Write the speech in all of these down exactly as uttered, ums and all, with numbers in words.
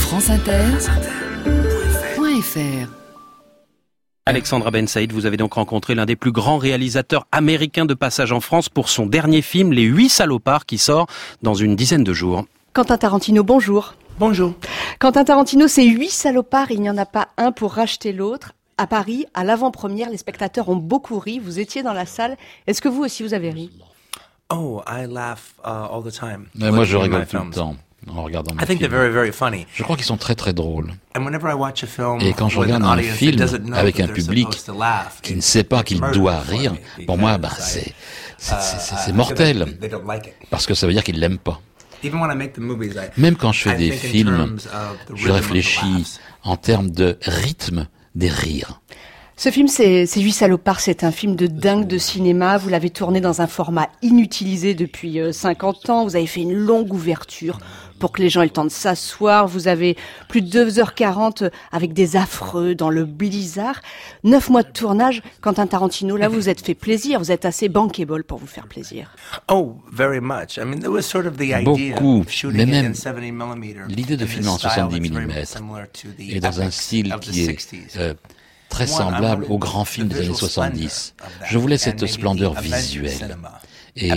franceinter.fr. Alexandra Ben Saïd, vous avez donc rencontré l'un des plus grands réalisateurs américains de passage en France pour son dernier film, Les Huit Salopards, qui sort dans une dizaine de jours. Quentin Tarantino, bonjour. Bonjour. Quentin Tarantino, c'est huit salopards, il n'y en a pas un pour racheter l'autre. À Paris, à l'avant-première, les spectateurs ont beaucoup ri. Vous étiez dans la salle. Est-ce que vous aussi vous avez ri? Oh, I laugh uh, all the time. Mais moi, je rigole tout le temps en regardant mes I think films. they're very, very funny. Je crois qu'ils sont très très drôles. And whenever I watch a film Et quand je with regarde an un audience that film doesn't know avec that un they're public supposed to laugh, qui ne it's sait pas qu'il murder doit for rire, me pour moi, bah, because c'est, c'est, I- c'est, c'est, I c'est feel mortel. like they don't like it. Parce que ça veut dire qu'ils l'aiment pas. Even when I make the movies, I- Même quand je fais I des think in films, terms of the je rhythm of the réfléchis laughs. en termes de rythme des rires. Ce film, c'est, c'est Huit salopards, c'est un film de dingue de cinéma. Vous l'avez tourné dans un format inutilisé depuis euh, cinquante ans. Vous avez fait une longue ouverture pour que les gens aient le temps de s'asseoir. Vous avez plus de deux heures quarante avec des affreux dans le blizzard. Neuf mois de tournage. Quentin Tarantino, là, vous vous êtes fait plaisir. Vous êtes assez bankable pour vous faire plaisir. Oh, very much. I mean, there was sort of the idea Beaucoup, of shooting mais it même in seventy millimeter. l'idée de in filmer en this style soixante-dix that's very millimètres similar to the et dans un epics style of the qui est sixties. euh, très semblable aux grands films des années soixante-dix. Je voulais cette splendeur visuelle. Et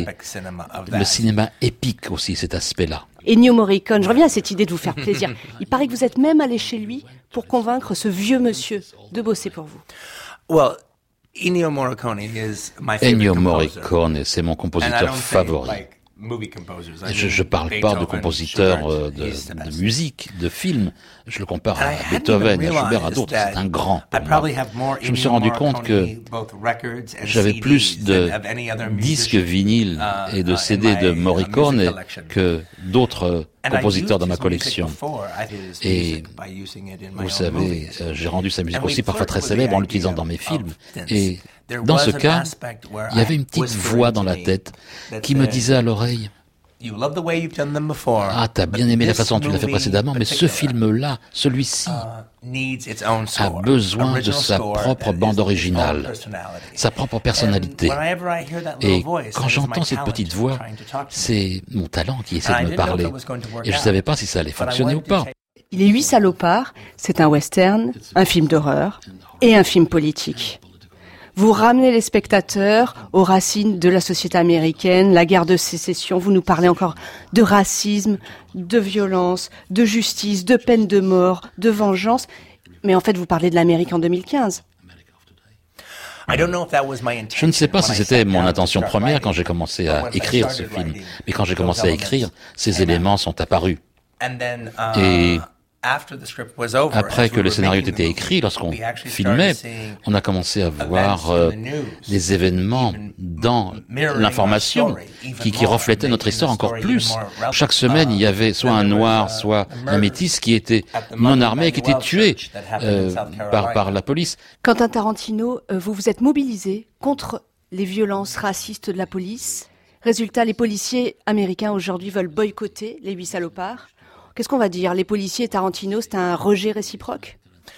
le cinéma épique aussi, cet aspect-là. Ennio Morricone, je reviens à cette idée de vous faire plaisir. Il paraît que vous êtes même allé chez lui pour convaincre ce vieux monsieur de bosser pour vous. Well, Ennio Morricone is my favorite Ennio composer. Morricone, c'est mon And I compositeur don't say, favori. like, movie composers. I Et Je ne mean parle pas de Beethoven, compositeurs Schubert, euh, de, he's the de best. musique, de films. Je le compare And I à hadn't Beethoven, even à Schubert, à realized d'autres. that C'est un grand I pour probably moi. have more Je me suis Ennio rendu compte que Morricone, both records and j'avais C Ds plus de than of any other disques musician, vinyles uh, et de uh, C D in de my, uh, Morricone music collection. que d'autres And I compositeurs used dans ma his music collection. before. I did his Et music by using it in my vous own savez, movies. euh, j'ai rendu sa musique And we aussi parfois très flirted with célèbre en the l'utilisant idea dans mes of films. dance. Et There dans was ce an cas, aspect where il y avait I une petite whispered voix dans la to me tête that qui me said, disait à l'oreille: You love the way you've done them before, ah, t'as bien but aimé la this façon dont tu l'as fait movie précédemment, mais ce particular, film-là, celui-ci, uh, needs its own a score, besoin de original sa score propre that is bande its own originale, personality. sa propre personnalité. And whenever I hear that little Et voice, quand it is j'entends my cette talent petite voix, trying to talk to me. c'est mon talent qui essaie And I de me didn't know if parler. it was going to work Et je ne out. savais pas si ça allait But I fonctionner ou wanted to pas. take- Il est Huit salopards, c'est un western, un film d'horreur et un film politique. Vous ramenez les spectateurs aux racines de la société américaine, la guerre de sécession. Vous nous parlez encore de racisme, de violence, de justice, de peine de mort, de vengeance. Mais en fait, vous parlez de l'Amérique en deux mille quinze. I don't know if that was my Je ne intention sais pas when si I c'était sat mon down to intention start première writing. quand j'ai commencé But à when I écrire ce started film. writing, Mais quand j'ai those commencé à elements écrire, ces came out. éléments sont apparus. And then, uh, Et after the script was over, après as que we le were scénario making the était movie, écrit, lorsqu'on we actually filmait, started seeing on a commencé à voir events euh, in the news, des événements even dans mirroring l'information our story, even qui, qui more, reflétaient notre making histoire the encore story plus. even more relevant. Chaque semaine, il y avait soit un Then there was, noir, uh, soit a un murder métis qui était at the non Muslim armé et qui était Manuel tué Church that happened in euh, South Carolina. par, par la police. Quentin Tarantino, euh, vous vous êtes mobilisé contre les violences racistes de la police. Résultat, les policiers américains aujourd'hui veulent boycotter les Huit salopards. Qu'est-ce qu'on va dire? Les policiers et Tarantino, c'est un rejet réciproque?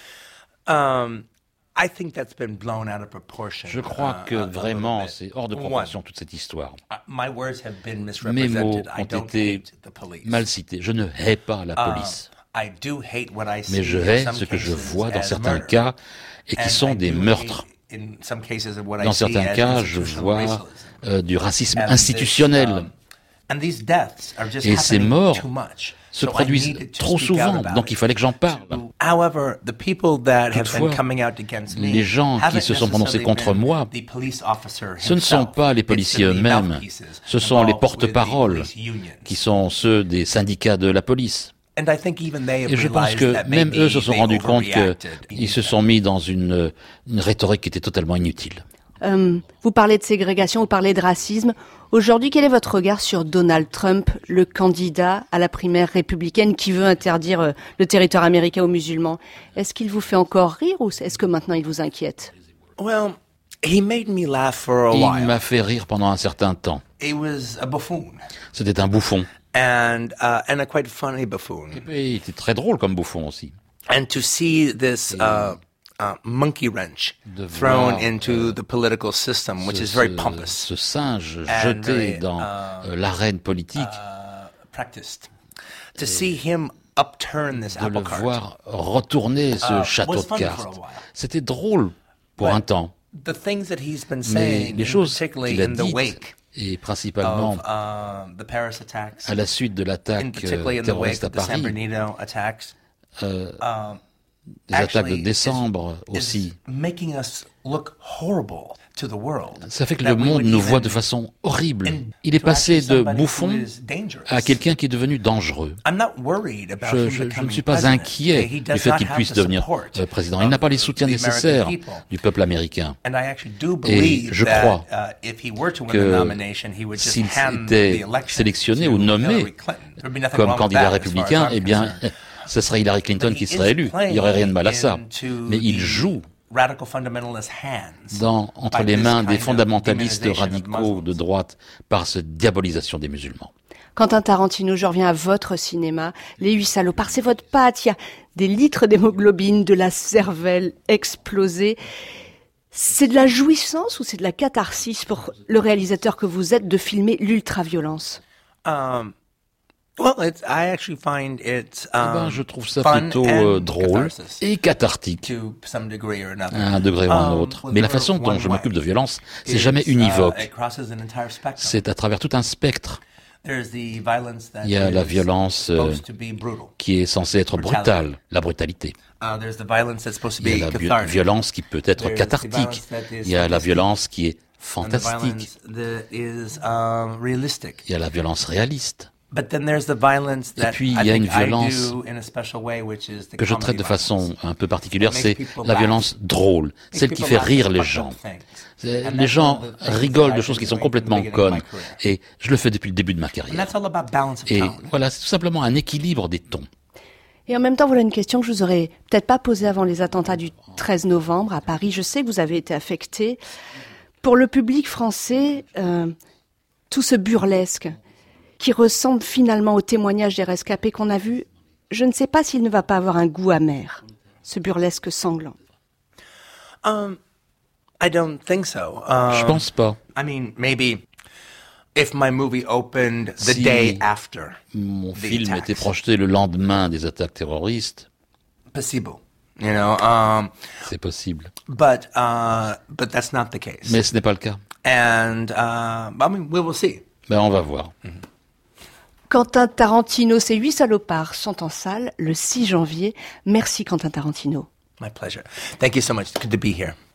Um, I think that's been blown out of proportion. Je crois uh, que a- a little vraiment, bit. c'est hors de One, proportion toute cette histoire. uh, my words have been Mes mots misrepresented. I ont don't été hate the police. mal cités. Je ne hais pas la Uh, police. I do hate what I see Mais je in hais some ce que je cases vois dans as certains murder. cas et qui And sont I des do meurtres. hate in some cases of what I Dans see certains as cas, je institutional vois racism. euh, du racisme And this, institutionnel. um, and these deaths are just Et ces happening morts too much. se So I produisent needed to trop speak out souvent, about donc it. il fallait que j'en parle. However, the people that have Toutefois, been coming out against me les gens qui haven't se sont prononcés necessarily contre been moi, the police officer ce ne sont himself. pas les It's policiers the eux-mêmes, mouthpieces ce sont les involved with the porte-paroles police unions. qui sont ceux des syndicats de la police. And I think even they have Et je pense realized que that même maybe eux se sont they rendus compte overreacted. qu'ils se sont mis dans une, une rhétorique qui était totalement inutile. Euh, vous parlez de ségrégation, vous parlez de racisme. Aujourd'hui, quel est votre regard sur Donald Trump, le candidat à la primaire républicaine qui veut interdire euh, le territoire américain aux musulmans? Est-ce qu'il vous fait encore rire ou est-ce que maintenant il vous inquiète? Well, he made me laugh for a Il while. m'a fait rire pendant un certain temps. He was a buffoon. C'était un bouffon. And, uh, and a quite funny buffoon. Et puis, il était très drôle comme bouffon aussi. And to see this uh, uh, monkey wrench De thrown voir, into euh, the political system, which Ce, is very ce- pompous, ce singe And jeté very, dans uh, euh, l'arène politique. uh, practiced. To see him de le voir retourner ce château de cartes. C'était drôle pour un temps. Mais les choses qu'il a dites, et principalement à la suite de l'attaque terroriste à Paris, euh, des attaques de décembre aussi, ça fait que le monde nous voit de façon horrible. Il est passé de bouffon à quelqu'un qui est devenu dangereux. Je, je, je ne suis pas inquiet du fait qu'il puisse devenir euh, président. Il n'a pas les soutiens nécessaires du peuple américain. Et je crois que s'il était sélectionné ou nommé comme candidat républicain, eh bien, ce serait Hillary Clinton qui serait élue. Il n'y aurait rien de mal à ça. Mais il joue dans, entre les mains des fondamentalistes radicaux de droite par cette diabolisation des musulmans. Quentin Tarantino, je reviens à votre cinéma. Les Huit salopards, c'est votre patte. Il y a des litres d'hémoglobine, de la cervelle explosée. C'est de la jouissance ou c'est de la catharsis pour le réalisateur que vous êtes de filmer l'ultraviolence? um. Well, it's, I actually find it, um, eh ben, je trouve ça plutôt euh, drôle et cathartique à un degré ou à un autre. Mais la façon dont je m'occupe de violence, c'est jamais univoque. C'est à travers tout un spectre. Il y a la violence euh, qui est censée être brutale, la brutalité. Il y a la vi- violence qui peut être cathartique. Il y a la violence qui est fantastique. Il y a la violence réaliste. Et puis, il y a une violence que je traite de façon un peu particulière, c'est la violence drôle, celle qui fait rire les gens. Les gens rigolent de choses qui sont complètement connes, et je le fais depuis le début de ma carrière. Et voilà, c'est tout simplement un équilibre des tons. Et en même temps, voilà une question que je vous aurais peut-être pas posée avant les attentats du treize novembre à Paris. Je sais que vous avez été affecté. Pour le public français, euh, tout ce burlesque qui ressemble finalement au témoignage des rescapés qu'on a vu, je ne sais pas s'il ne va pas avoir un goût amer, ce burlesque sanglant. Um, I don't think so. Um, Je pense pas. I mean, maybe if my movie opened the si day after mon the film attacks. était projeté le lendemain des attaques terroristes, Possible, you know. Um, c'est possible. but uh, but that's not the case. Mais ce n'est pas le cas. And uh, I mean, we will see. Ben, on va voir. Mm-hmm. Quentin Tarantino, ces Huit salopards sont en salle le six janvier. Merci Quentin Tarantino. My pleasure. Thank you so much. It's good to be here.